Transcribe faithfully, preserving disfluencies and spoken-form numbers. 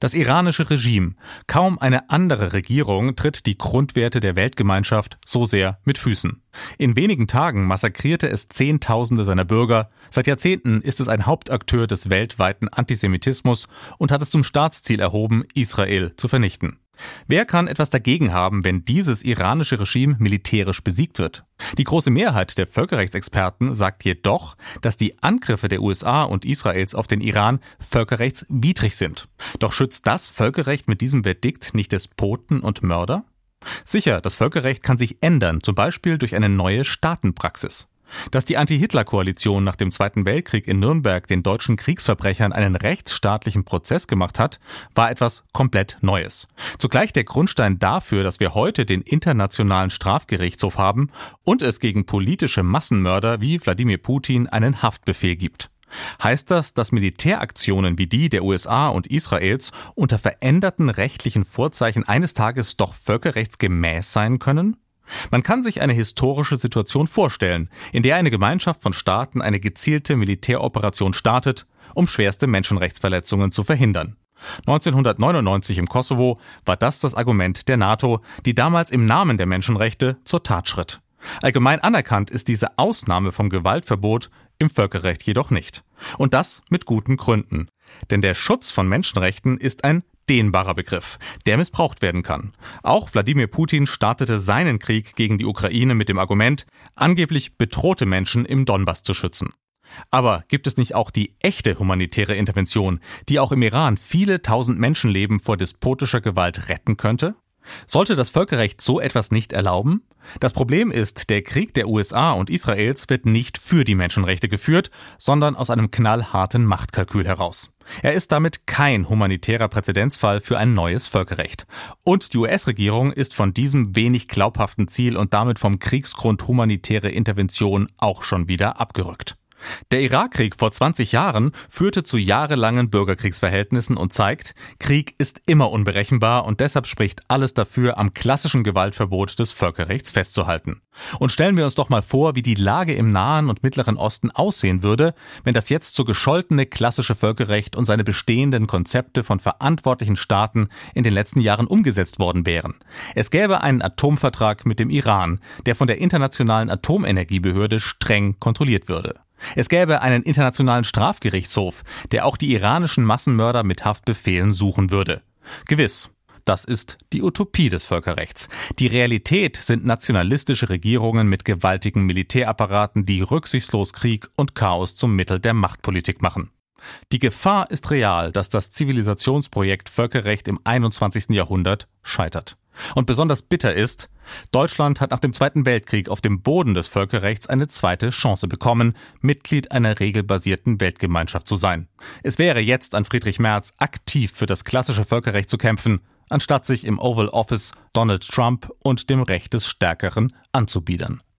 Das iranische Regime. Kaum eine andere Regierung tritt die Grundwerte der Weltgemeinschaft so sehr mit Füßen. In wenigen Tagen massakrierte es Zehntausende seiner Bürger. Seit Jahrzehnten ist es ein Hauptakteur des weltweiten Antisemitismus und hat es zum Staatsziel erhoben, Israel zu vernichten. Wer kann etwas dagegen haben, wenn dieses iranische Regime militärisch besiegt wird? Die große Mehrheit der Völkerrechtsexperten sagt jedoch, dass die Angriffe der U S A und Israels auf den Iran völkerrechtswidrig sind. Doch schützt das Völkerrecht mit diesem Verdikt nicht Despoten und Mörder? Sicher, das Völkerrecht kann sich ändern, zum Beispiel durch eine neue Staatenpraxis. Dass die Anti-Hitler-Koalition nach dem Zweiten Weltkrieg in Nürnberg den deutschen Kriegsverbrechern einen rechtsstaatlichen Prozess gemacht hat, war etwas komplett Neues. Zugleich der Grundstein dafür, dass wir heute den Internationalen Strafgerichtshof haben und es gegen politische Massenmörder wie Wladimir Putin einen Haftbefehl gibt. Heißt das, dass Militäraktionen wie die der U S A und Israels unter veränderten rechtlichen Vorzeichen eines Tages doch völkerrechtsgemäß sein können? Man kann sich eine historische Situation vorstellen, in der eine Gemeinschaft von Staaten eine gezielte Militäroperation startet, um schwerste Menschenrechtsverletzungen zu verhindern. neunzehnhundertneunundneunzig im Kosovo war das das Argument der NATO, die damals im Namen der Menschenrechte zur Tat schritt. Allgemein anerkannt ist diese Ausnahme vom Gewaltverbot im Völkerrecht jedoch nicht. Und das mit guten Gründen. Denn der Schutz von Menschenrechten ist ein dehnbarer Begriff, der missbraucht werden kann. Auch Wladimir Putin startete seinen Krieg gegen die Ukraine mit dem Argument, angeblich bedrohte Menschen im Donbass zu schützen. Aber gibt es nicht auch die echte humanitäre Intervention, die auch im Iran viele tausend Menschenleben vor despotischer Gewalt retten könnte? Sollte das Völkerrecht so etwas nicht erlauben? Das Problem ist, der Krieg der U S A und Israels wird nicht für die Menschenrechte geführt, sondern aus einem knallharten Machtkalkül heraus. Er ist damit kein humanitärer Präzedenzfall für ein neues Völkerrecht. Und die U S-Regierung ist von diesem wenig glaubhaften Ziel und damit vom Kriegsgrund humanitäre Intervention auch schon wieder abgerückt. Der Irakkrieg vor zwanzig Jahren führte zu jahrelangen Bürgerkriegsverhältnissen und zeigt, Krieg ist immer unberechenbar und deshalb spricht alles dafür, am klassischen Gewaltverbot des Völkerrechts festzuhalten. Und stellen wir uns doch mal vor, wie die Lage im Nahen und Mittleren Osten aussehen würde, wenn das jetzt so gescholtene klassische Völkerrecht und seine bestehenden Konzepte von verantwortlichen Staaten in den letzten Jahren umgesetzt worden wären. Es gäbe einen Atomvertrag mit dem Iran, der von der Internationalen Atomenergiebehörde streng kontrolliert würde. Es gäbe einen internationalen Strafgerichtshof, der auch die iranischen Massenmörder mit Haftbefehlen suchen würde. Gewiss, das ist die Utopie des Völkerrechts. Die Realität sind nationalistische Regierungen mit gewaltigen Militärapparaten, die rücksichtslos Krieg und Chaos zum Mittel der Machtpolitik machen. Die Gefahr ist real, dass das Zivilisationsprojekt Völkerrecht im einundzwanzigsten Jahrhundert scheitert. Und besonders bitter ist, Deutschland hat nach dem Zweiten Weltkrieg auf dem Boden des Völkerrechts eine zweite Chance bekommen, Mitglied einer regelbasierten Weltgemeinschaft zu sein. Es wäre jetzt an Friedrich Merz, aktiv für das klassische Völkerrecht zu kämpfen, anstatt sich im Oval Office Donald Trump und dem Recht des Stärkeren anzubiedern.